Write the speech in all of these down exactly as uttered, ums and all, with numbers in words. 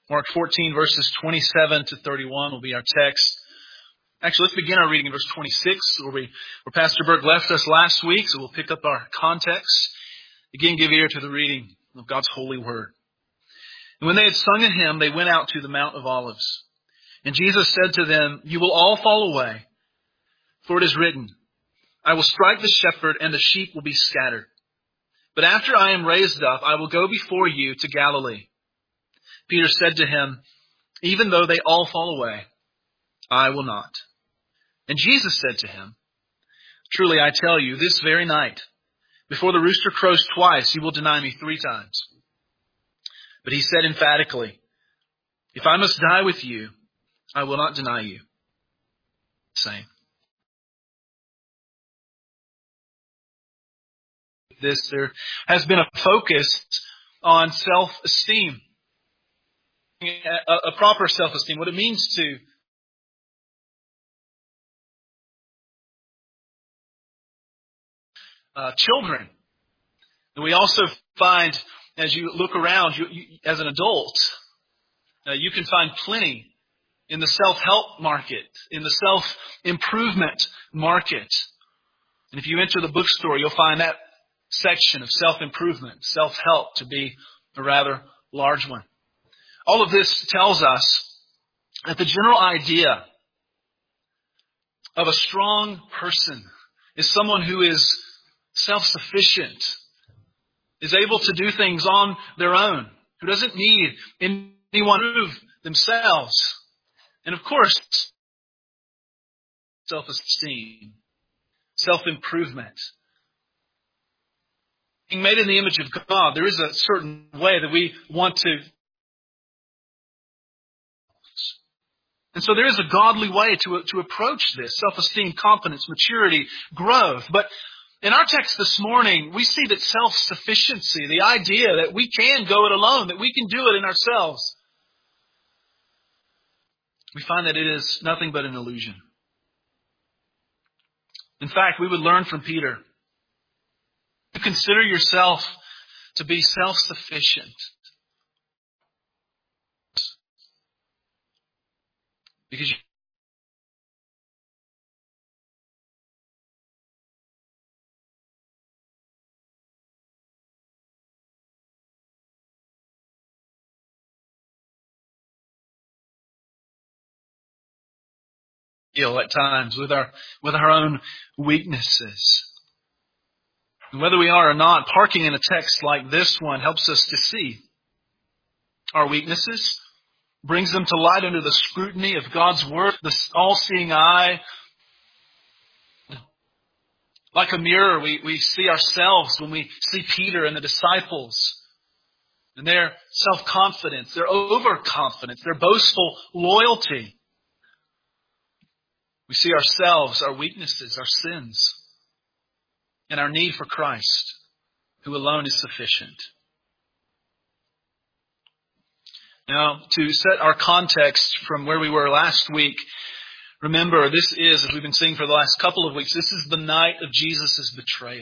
Mark fourteen, verses twenty-seven to thirty-one will be our text. Actually, let's begin our reading in verse twenty-six, where, we, where Pastor Burke left us last week, so we'll pick up our context. Again, give ear to the reading of God's holy word. And when they had sung a hymn, they went out to the Mount of Olives. And Jesus said to them, "You will all fall away, for it is written, I will strike the shepherd, and the sheep will be scattered. But after I am raised up, I will go before you to Galilee." Peter said to him, "Even though they all fall away, I will not." And Jesus said to him, "Truly I tell you, this very night, before the rooster crows twice, you will deny me three times." But he said emphatically, "If I must die with you, I will not deny you." Same. This, there has been a focus on self-esteem, a, a proper self-esteem, what it means to uh, children. And we also find, as you look around, you, you, as an adult, uh, you can find plenty in the self-help market, in the self-improvement market. And if you enter the bookstore, you'll find that section of self-improvement, self-help to be a rather large one. All of this tells us that the general idea of a strong person is someone who is self-sufficient, is able to do things on their own, who doesn't need anyone to prove themselves. And of course, self-esteem, self-improvement. Being made in the image of God, there is a certain way that we want to. And so there is a godly way to, to approach this: self-esteem, confidence, maturity, growth. But in our text this morning, we see that self-sufficiency, the idea that we can go it alone, that we can do it in ourselves, we find that it is nothing but an illusion. In fact, we would learn from Peter, to consider yourself to be self-sufficient. Because you feel at times with our with our own weaknesses. And whether we are or not, parking in a text like this one helps us to see our weaknesses, brings them to light under the scrutiny of God's Word, the all-seeing eye. Like a mirror, we, we see ourselves when we see Peter and the disciples and their self-confidence, their overconfidence, their boastful loyalty. We see ourselves, our weaknesses, our sins, and our need for Christ, who alone is sufficient. Now, to set our context from where we were last week, remember, this is, as we've been seeing for the last couple of weeks, this is the night of Jesus' betrayal.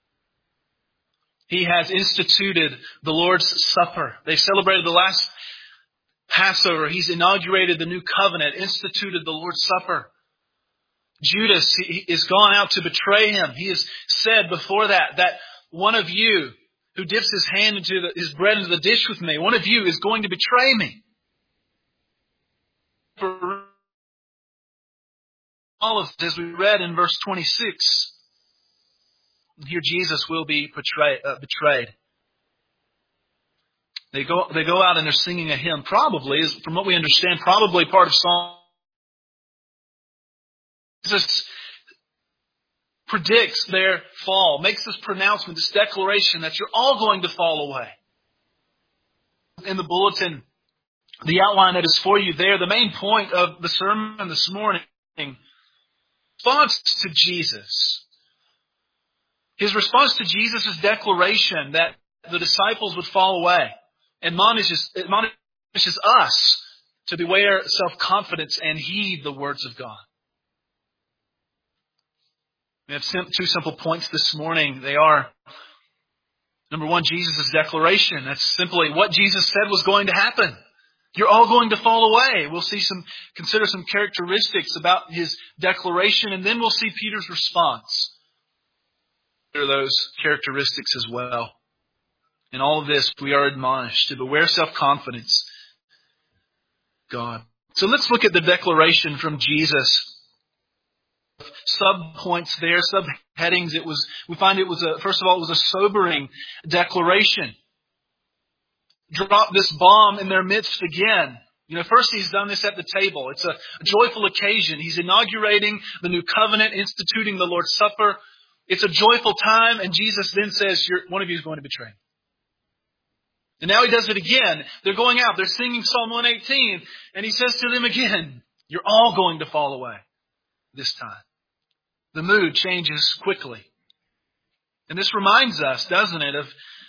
He has instituted the Lord's Supper. They celebrated the last Passover. He's inaugurated the new covenant, instituted the Lord's Supper. Judas is gone out to betray him. He has said before that, that one of you who dips his hand into the, his bread into the dish with me, one of you is going to betray me. For all of this, as we read in verse twenty-six, here Jesus will be betray, uh, betrayed. They go, they go out and they're singing a hymn, probably, from what we understand, probably part of Psalm. Jesus predicts their fall, makes this pronouncement, this declaration that you're all going to fall away. In the bulletin, the outline that is for you there, the main point of the sermon this morning, response to Jesus. His response to Jesus' declaration that the disciples would fall away admonishes, admonishes us to beware self-confidence and heed the words of God. We have two simple points this morning. They are, number one, Jesus' declaration. That's simply what Jesus said was going to happen. You're all going to fall away. We'll see some, consider some characteristics about his declaration, and then we'll see Peter's response. There are those characteristics as well. In all of this, we are admonished to beware self-confidence. God. So let's look at the declaration from Jesus. Sub-points there, subheadings. It was, we find it was a, first of all, it was a sobering declaration. Drop this bomb in their midst again. You know, first he's done this at the table. It's a, a joyful occasion. He's inaugurating the new covenant, instituting the Lord's Supper. It's a joyful time, and Jesus then says, You're, one of you is going to betray. And now he does it again. They're going out. They're singing Psalm one eighteen. And he says to them again, you're all going to fall away this time. The mood changes quickly. And this reminds us, doesn't it, of,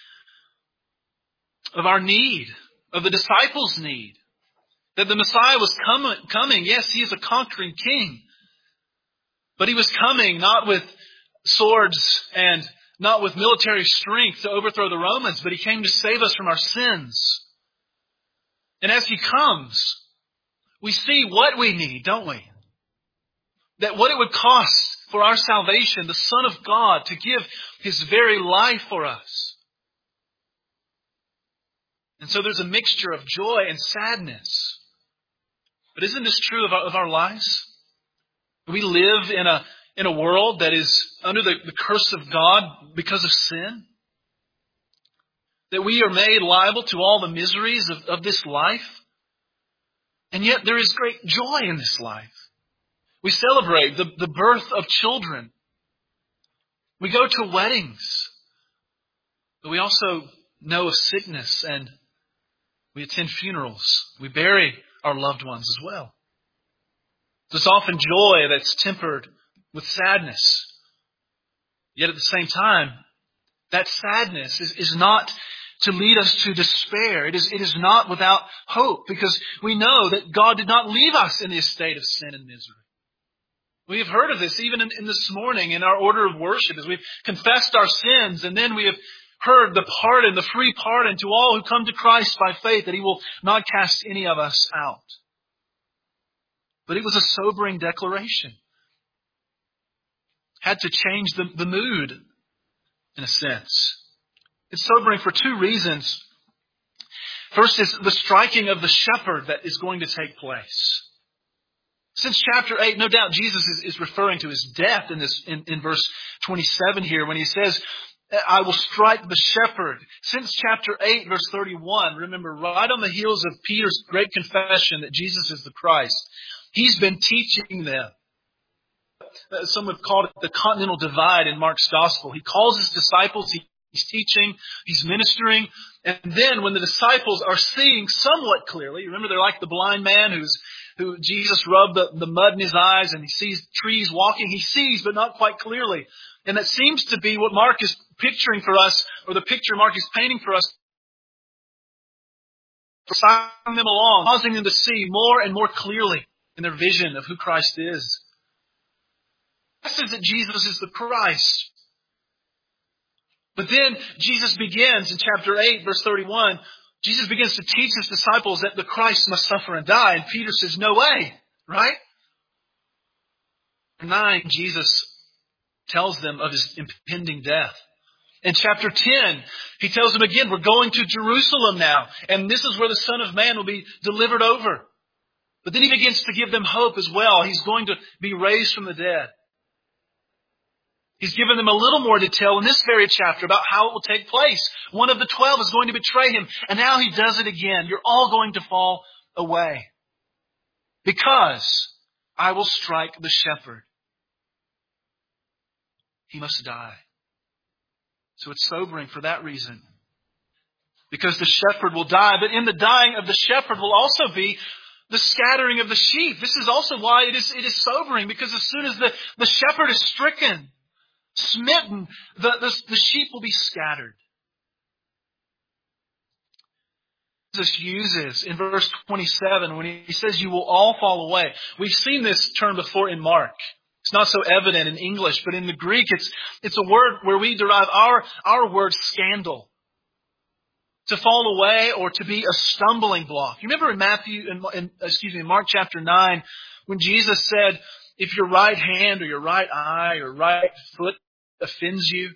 of our need, of the disciples' need. That the Messiah was com- coming. Yes, he is a conquering king. But he was coming not with swords and not with military strength to overthrow the Romans, but he came to save us from our sins. And as he comes, we see what we need, don't we? That what it would cost for our salvation, the Son of God, to give his very life for us. And so there's a mixture of joy and sadness. But isn't this true of our, of our lives? We live in a in a world that is under the, the curse of God because of sin. That we are made liable to all the miseries of, of this life. And yet there is great joy in this life. We celebrate the, the birth of children. We go to weddings. But we also know of sickness, and we attend funerals. We bury our loved ones as well. There's often joy that's tempered with sadness. Yet at the same time, that sadness is, is not to lead us to despair. It is, it is not without hope, because we know that God did not leave us in the estate of sin and misery. We have heard of this even in, in this morning in our order of worship, as we've confessed our sins, and then we have heard the pardon, the free pardon to all who come to Christ by faith, that he will not cast any of us out. But it was a sobering declaration. Had to change the, the mood, in a sense. It's sobering for two reasons. First is the striking of the shepherd that is going to take place. Since chapter eight, no doubt Jesus is, is referring to his death in this in, in verse twenty-seven here, when he says, I will strike the shepherd. Since chapter eight, verse thirty-one, remember, right on the heels of Peter's great confession that Jesus is the Christ, he's been teaching them. Some have called it the continental divide in Mark's gospel. He calls his disciples, he, he's teaching, he's ministering. And then when the disciples are seeing somewhat clearly, remember they're like the blind man who's who Jesus rubbed the, the mud in his eyes, and he sees trees walking. He sees, but not quite clearly. And that seems to be what Mark is picturing for us, or the picture Mark is painting for us. Signing them along, causing them to see more and more clearly in their vision of who Christ is. Says that Jesus is the Christ. But then Jesus begins in chapter eight, verse thirty-one, Jesus begins to teach his disciples that the Christ must suffer and die. And Peter says, no way, right? nine, Jesus tells them of his impending death. In chapter ten, he tells them again, we're going to Jerusalem now. And this is where the Son of Man will be delivered over. But then he begins to give them hope as well. He's going to be raised from the dead. He's given them a little more detail in this very chapter about how it will take place. One of the twelve is going to betray him. And now he does it again. You're all going to fall away. Because I will strike the shepherd. He must die. So it's sobering for that reason. Because the shepherd will die. But in the dying of the shepherd will also be the scattering of the sheep. This is also why it is, it is sobering. Because as soon as the, the shepherd is stricken, smitten, the, the, the sheep will be scattered. Jesus uses in verse twenty-seven when he says you will all fall away. We've seen this term before in Mark. It's not so evident in English, but in the Greek it's it's a word where we derive our, our word scandal. to fall away or to be a stumbling block. You remember in Matthew, in, in, excuse me, in Mark chapter nine, when Jesus said, if your right hand or your right eye or right foot offends you,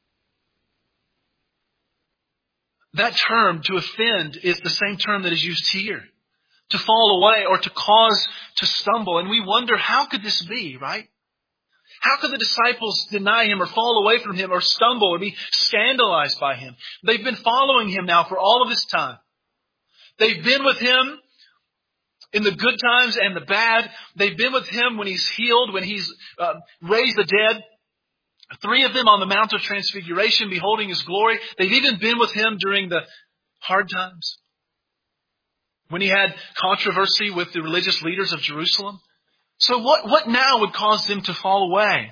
that term, to offend, is the same term that is used here. To fall away or to cause to stumble. And we wonder, how could this be, right? How could the disciples deny Him or fall away from Him or stumble or be scandalized by Him? They've been following Him now for all of this time. They've been with Him in the good times and the bad. They've been with Him when He's healed, when He's uh, raised the dead. Three of them on the Mount of Transfiguration, beholding His glory. They've even been with Him during the hard times, when He had controversy with the religious leaders of Jerusalem. So what, what now would cause them to fall away?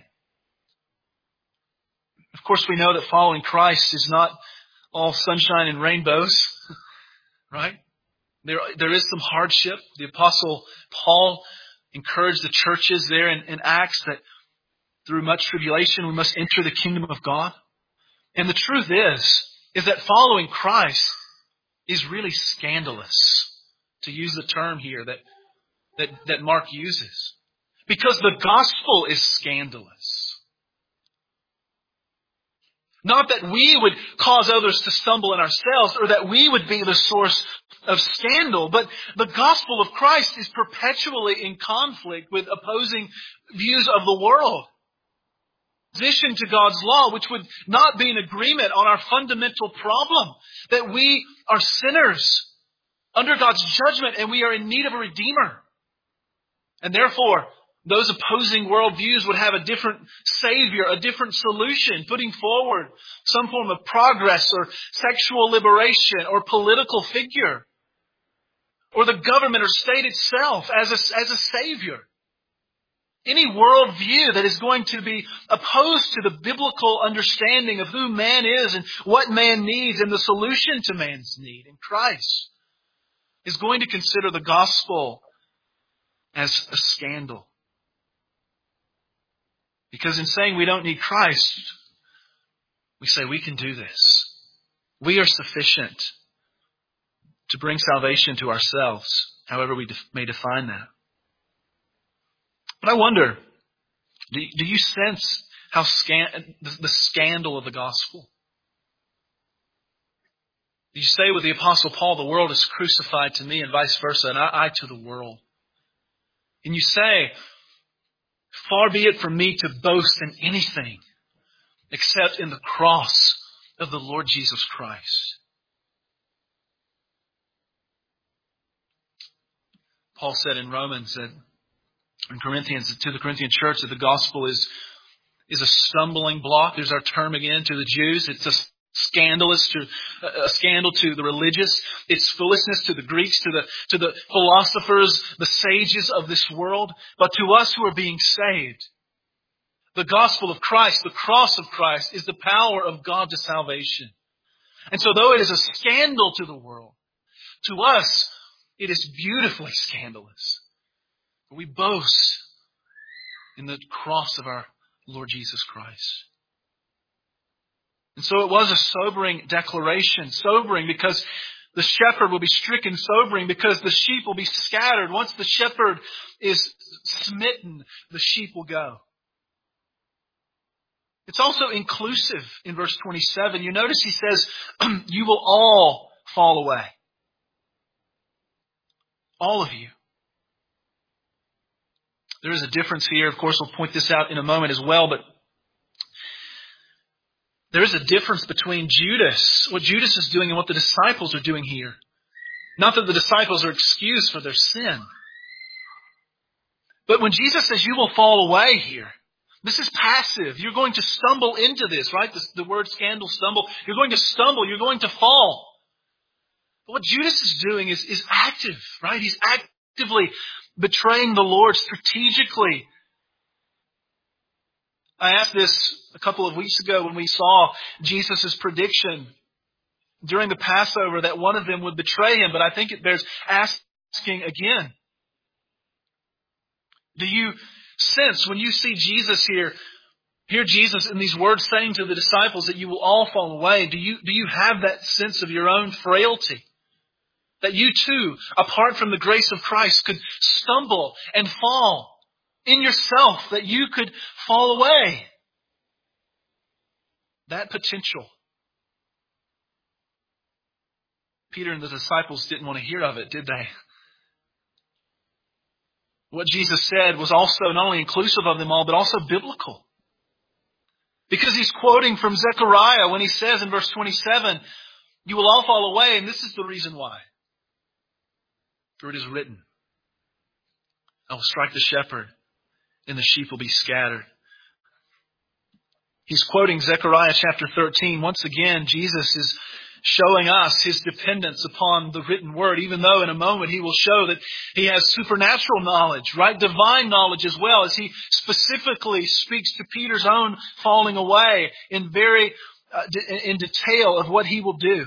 Of course, we know that following Christ is not all sunshine and rainbows, right? There, there is some hardship. The Apostle Paul encouraged the churches there in, in Acts that through much tribulation we must enter the kingdom of God. And the truth is, is that following Christ is really scandalous, to use the term here that, that, that Mark uses. Because the gospel is scandalous. Not that we would cause others to stumble in ourselves or that we would be the source of scandal, but the gospel of Christ is perpetually in conflict with opposing views of the world. Opposition to God's law, which would not be in agreement on our fundamental problem, that we are sinners under God's judgment and we are in need of a Redeemer. And therefore, those opposing worldviews would have a different Savior, a different solution, putting forward some form of progress or sexual liberation or political figure, or the government or state itself as a, as a Savior. Any worldview that is going to be opposed to the biblical understanding of who man is and what man needs and the solution to man's need in Christ is going to consider the gospel as a scandal. Because in saying we don't need Christ, we say we can do this. We are sufficient to bring salvation to ourselves, however we def- may define that. But I wonder, do, do you sense how scan- the, the scandal of the gospel? Do you say with the Apostle Paul, the world is crucified to me and vice versa, and I, I to the world? And you say, far be it from me to boast in anything except in the cross of the Lord Jesus Christ. Paul said in Romans that in Corinthians, to the Corinthian church, that the gospel is, is a stumbling block. There's our term again to the Jews. It's a scandalous to a scandal to the religious. It's foolishness to the Greeks, to the to the philosophers, the sages of this world. But to us who are being saved, the gospel of Christ, the cross of Christ, is the power of God to salvation. And so though it is a scandal to the world, to us it is beautifully scandalous. We boast in the cross of our Lord Jesus Christ. And so it was a sobering declaration. Sobering because the shepherd will be stricken. Sobering because the sheep will be scattered. Once the shepherd is smitten, the sheep will go. It's also inclusive in verse twenty-seven. You notice he says, you will all fall away. All of you. There is a difference here. Of course, we'll point this out in a moment as well, but there is a difference between Judas, what Judas is doing, and what the disciples are doing here. Not that the disciples are excused for their sin. But when Jesus says you will fall away here, this is passive. You're going to stumble into this, right? The, the word scandal, stumble. You're going to stumble. You're going to fall. But what Judas is doing is, is active, right? He's actively betraying the Lord strategically. I asked this a couple of weeks ago when we saw Jesus' prediction during the Passover that one of them would betray him, but I think it bears asking again. Do you sense when you see Jesus here, Hear Jesus in these words saying to the disciples that you will all fall away. Do you, do you have that sense of your own frailty? That you too, apart from the grace of Christ, could stumble and fall in yourself, that you could fall away. That potential. Peter and the disciples didn't want to hear of it, did they? What Jesus said was also not only inclusive of them all, but also biblical. Because he's quoting from Zechariah when he says in verse twenty-seven, you will all fall away, and this is the reason why. For it is written, I will strike the shepherd, and the sheep will be scattered. He's quoting Zechariah chapter thirteen. Once again, Jesus is showing us his dependence upon the written word, even though in a moment he will show that he has supernatural knowledge, right? Divine knowledge as well, as he specifically speaks to Peter's own falling away in very, uh, in detail of what he will do.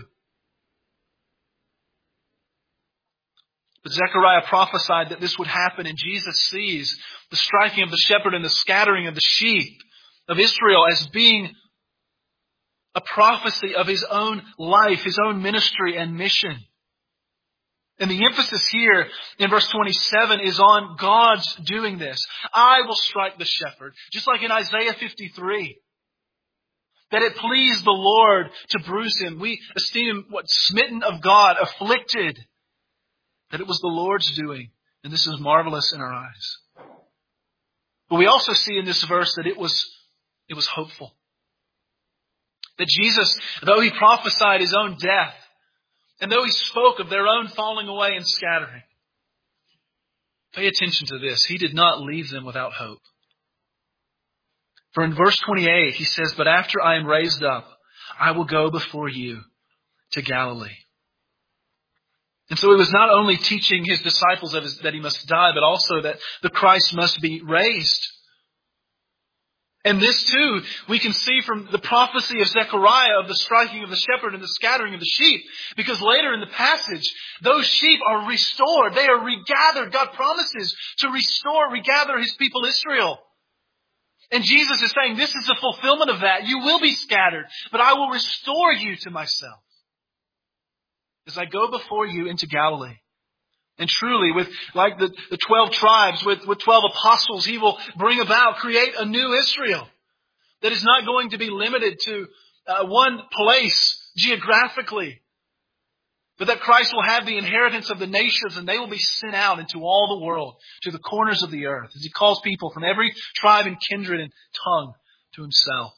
But Zechariah prophesied that this would happen, and Jesus sees the striking of the shepherd and the scattering of the sheep of Israel as being a prophecy of his own life, his own ministry and mission. And the emphasis here in verse twenty-seven is on God's doing this. I will strike the shepherd, just like in Isaiah fifty-three. That it pleased the Lord to bruise him. We esteem him what smitten of God, afflicted. That it was the Lord's doing. And this is marvelous in our eyes. But we also see in this verse that it was, it was hopeful. That Jesus, though he prophesied his own death, and though he spoke of their own falling away and scattering, pay attention to this. He did not leave them without hope. For in verse twenty-eight, he says, but after I am raised up, I will go before you to Galilee. And so he was not only teaching his disciples of his, that he must die, but also that the Christ must be raised. And this too, we can see from the prophecy of Zechariah of the striking of the shepherd and the scattering of the sheep. Because later in the passage, those sheep are restored. They are regathered. God promises to restore, regather his people Israel. And Jesus is saying, this is the fulfillment of that. You will be scattered, but I will restore you to myself as I go before you into Galilee. And truly, with like the, the twelve tribes, with, with twelve apostles, he will bring about, create a new Israel that is not going to be limited to uh, one place geographically, but that Christ will have the inheritance of the nations, and they will be sent out into all the world, to the corners of the earth, as he calls people from every tribe and kindred and tongue to himself.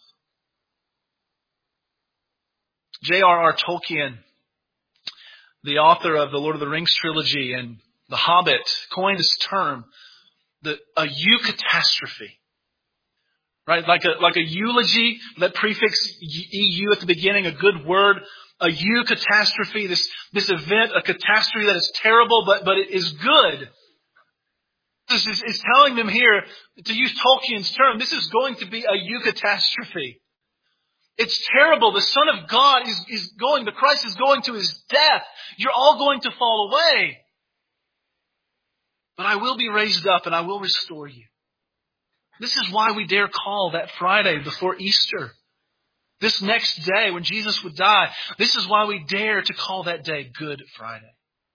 J R R Tolkien, the author of the Lord of the Rings trilogy and The Hobbit, coined this term, the, a eucatastrophe. Right? Like a, like a eulogy, that prefix E U at the beginning, a good word. A eucatastrophe, this, this event, a catastrophe that is terrible, but, but it is good. This is, is telling them here, to use Tolkien's term, this is going to be a eucatastrophe. It's terrible. The Son of God is, is going, the Christ is going to his death. You're all going to fall away. But I will be raised up and I will restore you. This is why we dare call that Friday before Easter, this next day when Jesus would die, this is why we dare to call that day Good Friday.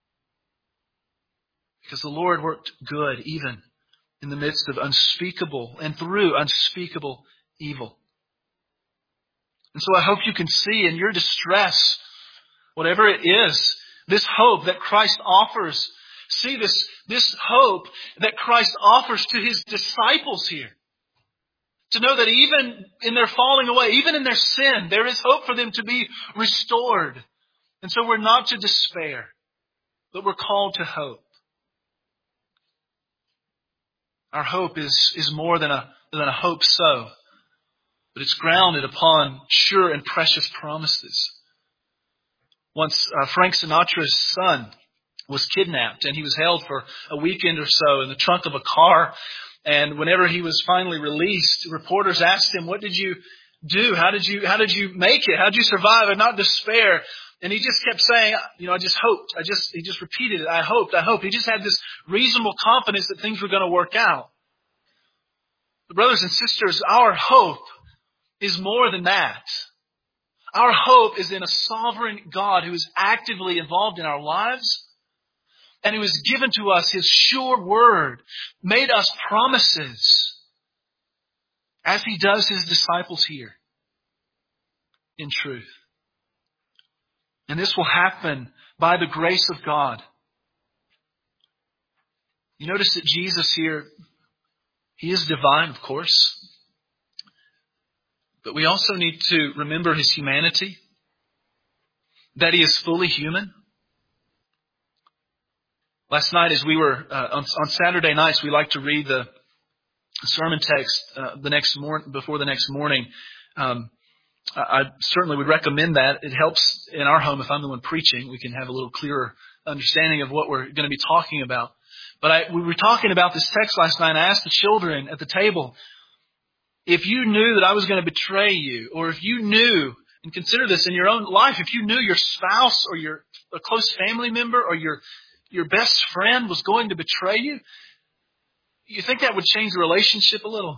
Because the Lord worked good even in the midst of unspeakable and through unspeakable evil. And so I hope you can see in your distress, whatever it is, this hope that Christ offers. See this, this hope that Christ offers to his disciples here. To know that even in their falling away, even in their sin, there is hope for them to be restored. And so we're not to despair, but we're called to hope. Our hope is, is more than a, than a hope so. But it's grounded upon sure and precious promises. Once uh, Frank Sinatra's son was kidnapped, and he was held for a weekend or so in the trunk of a car. And whenever he was finally released, reporters asked him, "What did you do? How did you how did you make it? How did you survive and not despair?" And he just kept saying, "You know, I just hoped. I just he just repeated it. I hoped. I hoped." He just had this reasonable confidence that things were going to work out. But brothers and sisters, our hope is more than that. Our hope is in a sovereign God who is actively involved in our lives and who has given to us His sure word, made us promises, as He does His disciples here in truth. And this will happen by the grace of God. You notice that Jesus here, He is divine, of course. But we also need to remember His humanity, that He is fully human. Last night as we were, uh, on, on Saturday nights, we like to read the sermon text uh, the next morning, before the next morning. Um, I, I certainly would recommend that. It helps in our home if I'm the one preaching. We can have a little clearer understanding of what we're going to be talking about. But I, we were talking about this text last night, and I asked the children at the table, if you knew that I was going to betray you, or if you knew, and consider this in your own life, if you knew your spouse or your a close family member or your your best friend was going to betray you, you think that would change the relationship a little?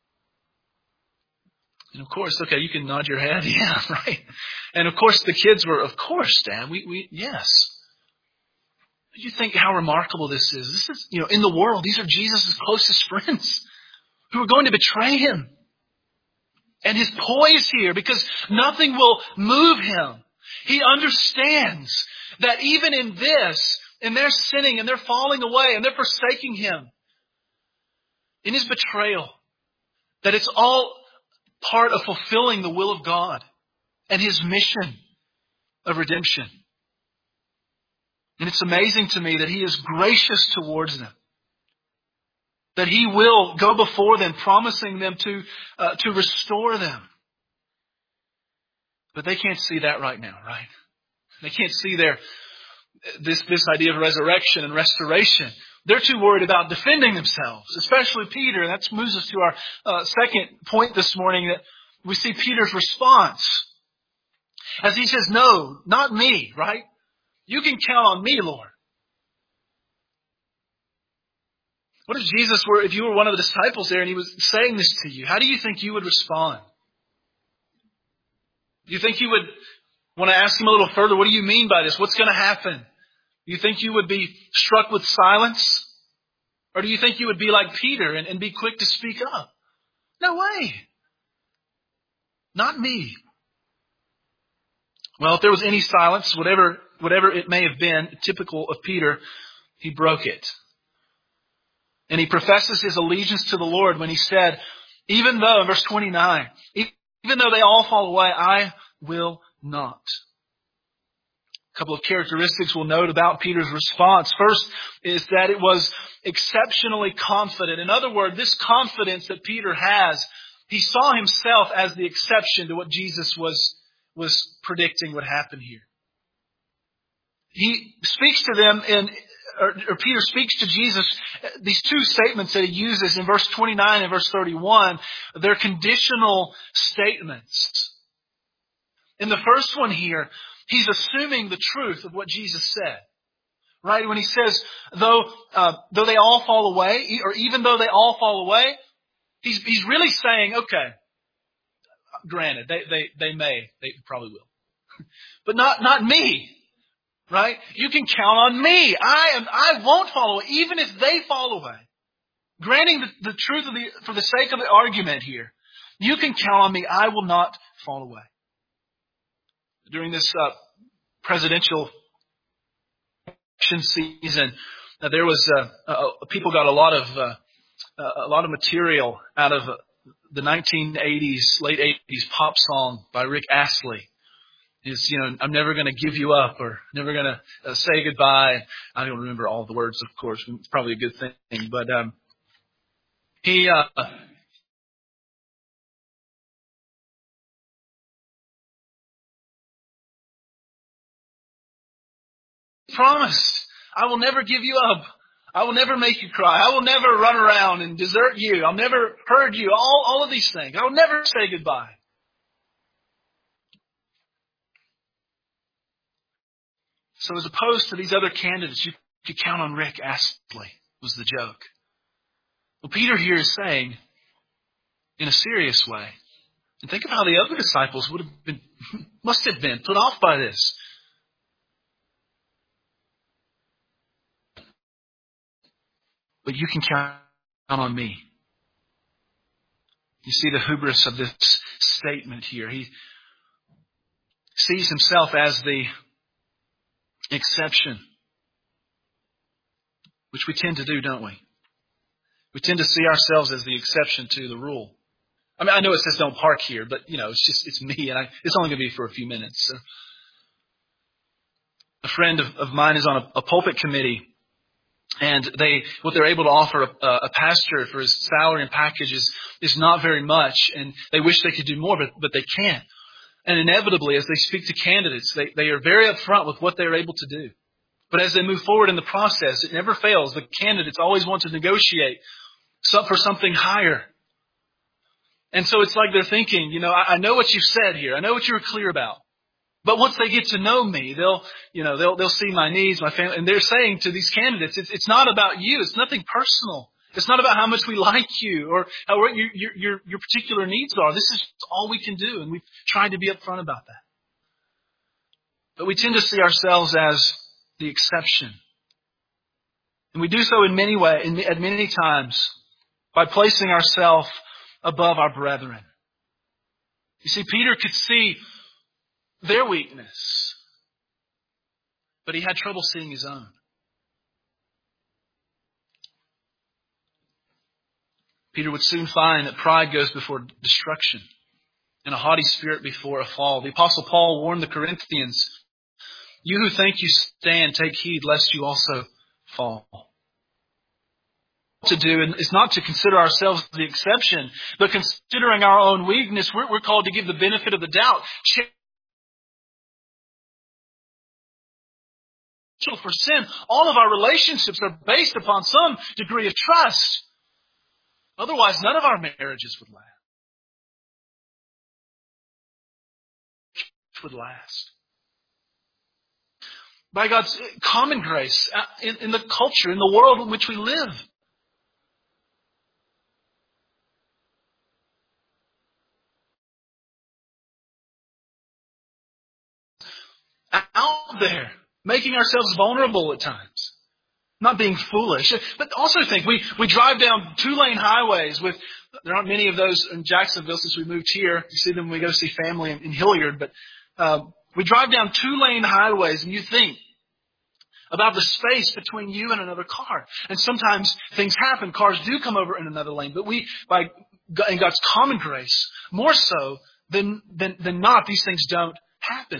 And of course, okay, you can nod your head. Yeah, right. And of course, the kids were, of course, Dad, we, we, yes. You think how remarkable this is. This is, you know, in the world, these are Jesus' closest friends who are going to betray Him. And His poise here, because nothing will move Him. He understands that even in this, in their sinning and they're falling away and they're forsaking Him, in His betrayal, that it's all part of fulfilling the will of God and His mission of redemption. And it's amazing to me that He is gracious towards them. That He will go before them, promising them to uh, to restore them. But they can't see that right now, right? They can't see their this this idea of resurrection and restoration. They're too worried about defending themselves, especially Peter. And that moves us to our uh, second point this morning, that we see Peter's response. As he says, no, not me, right? You can count on me, Lord. What if Jesus were, if you were one of the disciples there and He was saying this to you, how do you think you would respond? Do you think you would want to ask Him a little further, what do you mean by this? What's going to happen? Do you think you would be struck with silence? Or do you think you would be like Peter and, and be quick to speak up? No way. Not me. Well, if there was any silence, whatever, whatever it may have been, typical of Peter, he broke it. And he professes his allegiance to the Lord when he said, even though, in verse twenty-nine, even though they all fall away, I will not. A couple of characteristics we'll note about Peter's response. First is that it was exceptionally confident. In other words, this confidence that Peter has, he saw himself as the exception to what Jesus was, was predicting would happen here. He speaks to them in Or, or Peter speaks to Jesus, these two statements that he uses in verse twenty-nine and verse thirty-one, they're conditional statements. In the first one here, he's assuming the truth of what Jesus said. Right? When he says, though, uh, though they all fall away, or even though they all fall away, he's, he's really saying, okay, granted, they, they, they may, they probably will, but not, not me. Right? You can count on me. I am, I won't fall away, even if they fall away. Granting the, the truth of the, for the sake of the argument here, you can count on me. I will not fall away. During this uh, presidential election season, uh, there was uh, uh, people got a lot of uh, uh, a lot of material out of uh, the nineteen eighties, late eighties pop song by Rick Astley. Is, you know, I'm never going to give you up, or never going to uh, say goodbye. I don't remember all the words, of course. It's probably a good thing. But um, he uh, promised, I will never give you up. I will never make you cry. I will never run around and desert you. I'll never hurt you. All, all of these things. I will never say goodbye. So as opposed to these other candidates, you could count on Rick Astley, was the joke. Well, Peter here is saying, in a serious way, And think of how the other disciples would have been, must have been put off by this. But you can count on me. You see the hubris of this statement here. He sees himself as the exception, which we tend to do, don't we? We tend to see ourselves as the exception to the rule. I mean, I know it says don't park here, but, you know, it's just, it's me, and I, it's only going to be for a few minutes. So. A friend of, of mine is on a, a pulpit committee, and they, what they're able to offer a, a pastor for his salary and package is, is not very much, and they wish they could do more, but, but they can't. And inevitably, as they speak to candidates, they, they are very upfront with what they're able to do. But as they move forward in the process, it never fails. The candidates always want to negotiate for something higher. And so it's like they're thinking, you know, I, I know what you've said here. I know what you were clear about. But once they get to know me, they'll, you know, they'll, they'll see my needs, my family. And they're saying to these candidates, it's, it's not about you. It's nothing personal. It's not about how much we like you or how what your, your, your, your particular needs are. This is all we can do. And we've tried to be upfront about that. But we tend to see ourselves as the exception. And we do so in many ways, in, at many times, by placing ourselves above our brethren. You see, Peter could see their weakness, but he had trouble seeing his own. Peter would soon find that pride goes before destruction and a haughty spirit before a fall. The Apostle Paul warned the Corinthians, "You who think you stand, take heed lest you also fall." To do is not to consider ourselves the exception, but considering our own weakness, we're, we're called to give the benefit of the doubt. For sin, all of our relationships are based upon some degree of trust. Otherwise, none of our marriages would last. Would last. By God's common grace, in, in the culture, in the world in which we live. Out there, making ourselves vulnerable at times. Not being foolish. But also think, we, we drive down two-lane highways with, there aren't many of those in Jacksonville since we moved here. You see them when we go see family in, in Hilliard. But uh, we drive down two-lane highways and you think about the space between you and another car. And sometimes things happen. Cars do come over in another lane. But we, by in God's common grace, more so than, than, than not, these things don't happen.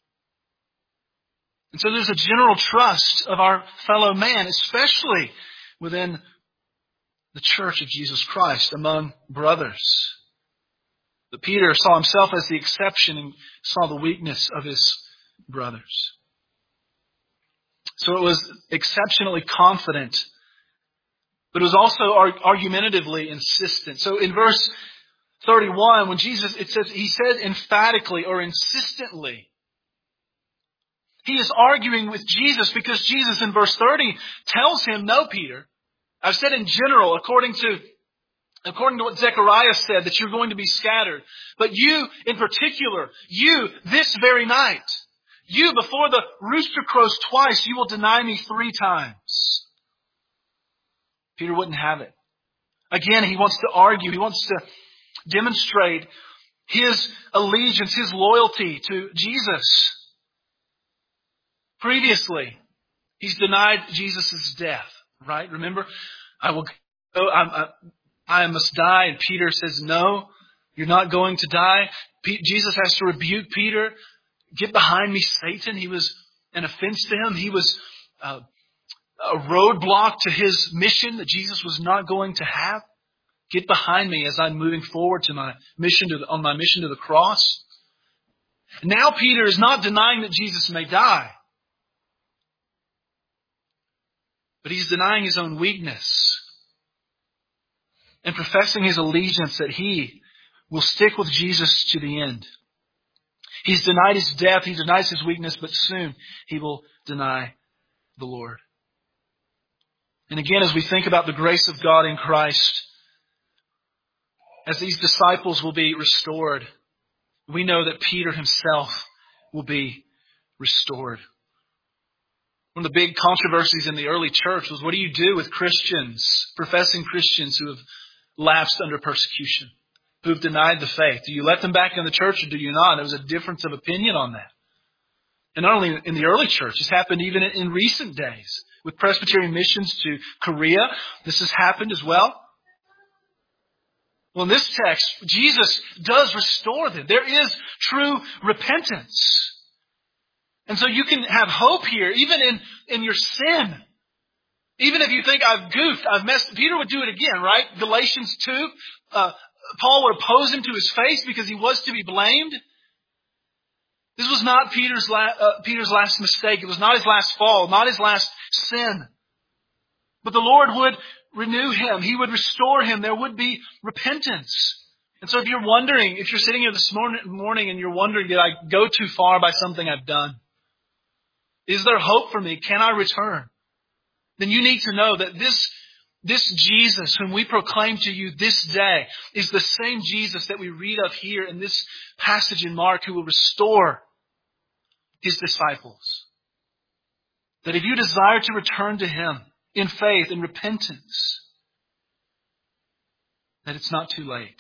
And so there's a general trust of our fellow man, especially within the church of Jesus Christ, among brothers. But Peter saw himself as the exception and saw the weakness of his brothers. So it was exceptionally confident, but it was also argumentatively insistent. So in verse thirty-one, when Jesus, it says, he said emphatically or insistently. He is arguing with Jesus because Jesus in verse thirty tells him, "No, Peter, I've said in general, according to, according to what Zechariah said, that you're going to be scattered. But you in particular, you this very night, you before the rooster crows twice, you will deny me three times." Peter wouldn't have it. Again, he wants to argue. He wants to demonstrate his allegiance, his loyalty to Jesus. Previously, he's denied Jesus' death, right? Remember, I will go, I, I, I must die. And Peter says, "No, you're not going to die." P- Jesus has to rebuke Peter. "Get behind me, Satan." He was an offense to him. He was uh, a roadblock to his mission that Jesus was not going to have. "Get behind me as I'm moving forward to my mission to the, on my mission to the cross." Now Peter is not denying that Jesus may die. But he's denying his own weakness and professing his allegiance that he will stick with Jesus to the end. He's denied his death, he denies his weakness, but soon he will deny the Lord. And again, as we think about the grace of God in Christ, as these disciples will be restored, we know that Peter himself will be restored. One of the big controversies in the early church was, what do you do with Christians, professing Christians who have lapsed under persecution, who have denied the faith? Do you let them back in the church or do you not? There was a difference of opinion on that. And not only in the early church, this happened even in recent days with Presbyterian missions to Korea. This has happened as well. Well, in this text, Jesus does restore them. There is true repentance. And so you can have hope here, even in, in your sin. Even if you think, I've goofed, I've messed, Peter would do it again, right? Galatians two, uh, Paul would oppose him to his face because he was to be blamed. This was not Peter's, la- uh, Peter's last mistake. It was not his last fall, not his last sin. But the Lord would renew him. He would restore him. There would be repentance. And so if you're wondering, if you're sitting here this morning and you're wondering, did I go too far by something I've done? Is there hope for me? Can I return? Then you need to know that this, this Jesus whom we proclaim to you this day is the same Jesus that we read of here in this passage in Mark, who will restore his disciples. That if you desire to return to him in faith and repentance, that it's not too late.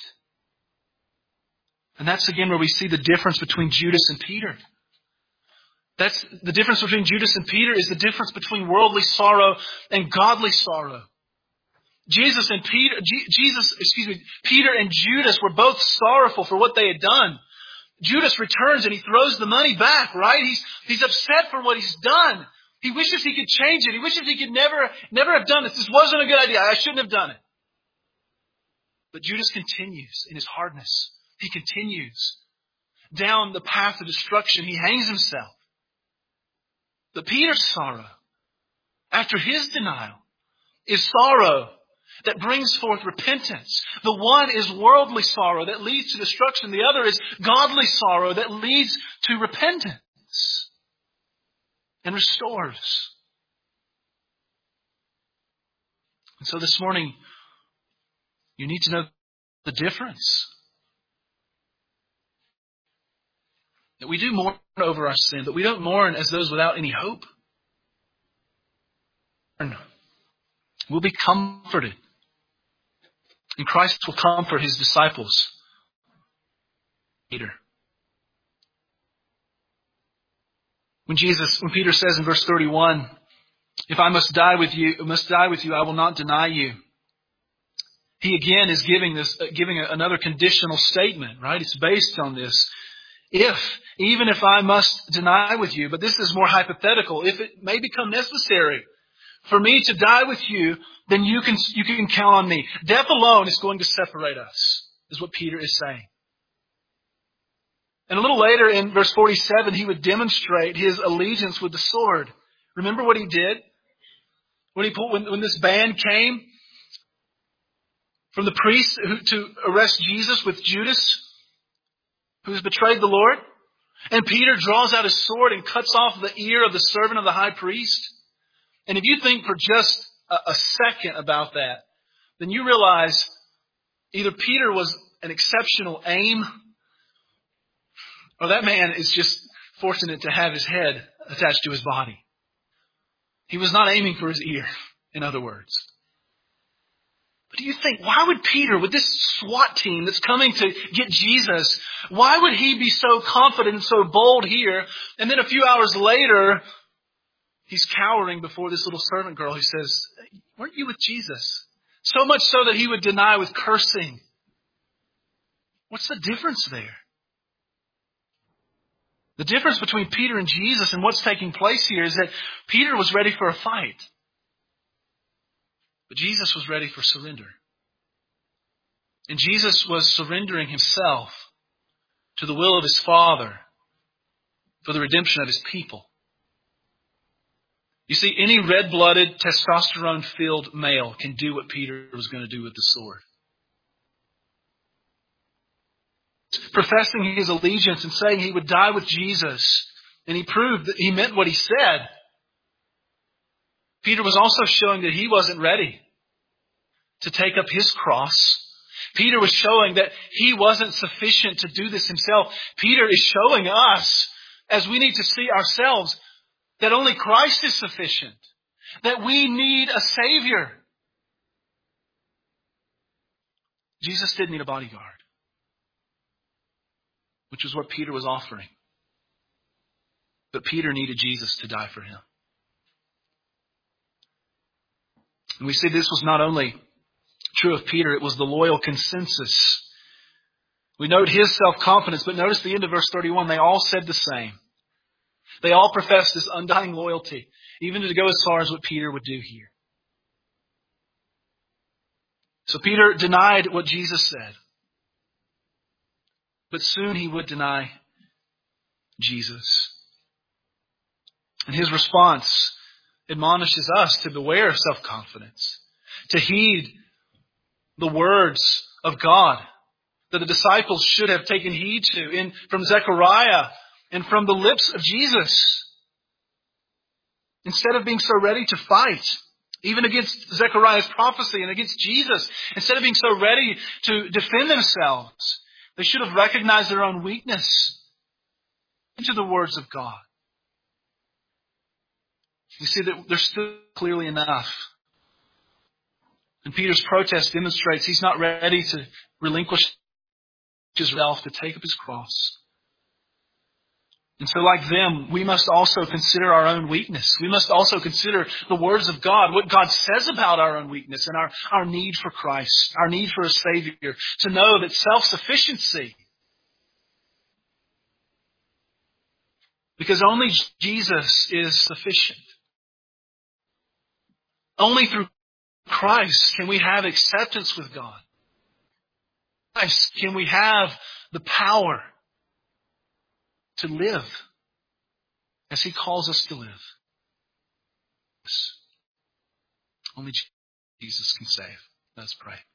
And that's again where we see the difference between Judas and Peter. That's the difference between Judas and Peter is the difference between worldly sorrow and godly sorrow. Jesus and Peter, G- Jesus, excuse me, Peter and Judas were both sorrowful for what they had done. Judas returns and he throws the money back, right? He's, he's upset for what he's done. He wishes he could change it. He wishes he could never, never have done this. This wasn't a good idea. I shouldn't have done it. But Judas continues in his hardness. He continues down the path of destruction. He hangs himself. But Peter's sorrow, after his denial, is sorrow that brings forth repentance. The one is worldly sorrow that leads to destruction. The other is godly sorrow that leads to repentance and restores. And so this morning, you need to know the difference. That we do mourn over our sin, but we don't mourn as those without any hope. We'll be comforted. And Christ will comfort his disciples. Peter. When Jesus, when Peter says in verse thirty-one, if I must die with you, must die with you, I will not deny you. He again is giving this, uh, giving a, another conditional statement, right? It's based on this. If, even if I must deny with you, but this is more hypothetical, if it may become necessary for me to die with you, then you can, you can count on me. Death alone is going to separate us, is what Peter is saying. And a little later in verse forty-seven, he would demonstrate his allegiance with the sword. Remember what he did? When he pulled, when, when this band came from the priests who, to arrest Jesus with Judas, who has betrayed the Lord. And Peter draws out his sword and cuts off the ear of the servant of the high priest. And if you think for just a, a second about that, then you realize either Peter was an exceptional aim, or that man is just fortunate to have his head attached to his body. He was not aiming for his ear, in other words. But do you think, why would Peter, with this SWAT team that's coming to get Jesus, why would he be so confident and so bold here? And then a few hours later, he's cowering before this little servant girl who says, weren't you with Jesus? So much so that he would deny with cursing. What's the difference there? The difference between Peter and Jesus and what's taking place here is that Peter was ready for a fight. But Jesus was ready for surrender. And Jesus was surrendering himself to the will of his Father for the redemption of his people. You see, any red-blooded, testosterone-filled male can do what Peter was going to do with the sword. Professing his allegiance and saying he would die with Jesus, and he proved that he meant what he said. Peter was also showing that he wasn't ready to take up his cross Peter was showing that he wasn't sufficient to do this himself. Peter is showing us, as we need to see ourselves, that only Christ is sufficient. That we need a Savior. Jesus did need a bodyguard, which was what Peter was offering. But Peter needed Jesus to die for him. And we see this was not only true of Peter, it was the loyal consensus. We note his self-confidence, but notice the end of verse thirty-one. They all said the same. They all professed this undying loyalty, even to go as far as what Peter would do here. So Peter denied what Jesus said. But soon he would deny Jesus. And his response admonishes us to beware of self-confidence, to heed the words of God that the disciples should have taken heed to in from Zechariah and from the lips of Jesus. Instead of being so ready to fight, even against Zechariah's prophecy and against Jesus, instead of being so ready to defend themselves, they should have recognized their own weakness into the words of God. You see that there's still clearly enough. And Peter's protest demonstrates he's not ready to relinquish himself to take up his cross. And so like them, we must also consider our own weakness. We must also consider the words of God, what God says about our own weakness and our, our need for Christ, our need for a Savior, to know that self-sufficiency, because only Jesus is sufficient. Only through Christ can we have acceptance with God. Christ can we have the power to live as He calls us to live. Only Jesus can save. Let's pray.